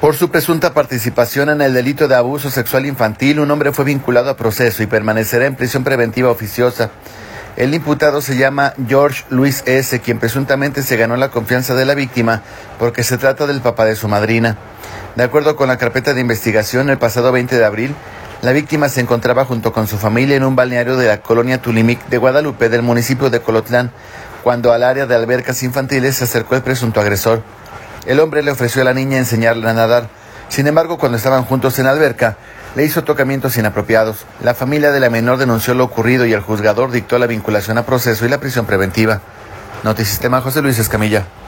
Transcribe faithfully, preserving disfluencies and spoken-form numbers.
Por su presunta participación en el delito de abuso sexual infantil, un hombre fue vinculado a proceso y permanecerá en prisión preventiva oficiosa. El imputado se llama George Luis S., quien presuntamente se ganó la confianza de la víctima porque se trata del papá de su madrina. De acuerdo con la carpeta de investigación, el pasado veinte de abril, la víctima se encontraba junto con su familia en un balneario de la colonia Tulimic de Guadalupe, del municipio de Colotlán, cuando al área de albercas infantiles se acercó el presunto agresor. El hombre le ofreció a la niña enseñarle a nadar. Sin embargo, cuando estaban juntos en la alberca, le hizo tocamientos inapropiados. La familia de la menor denunció lo ocurrido y el juzgador dictó la vinculación a proceso y la prisión preventiva. Notisistema, José Luis Escamilla.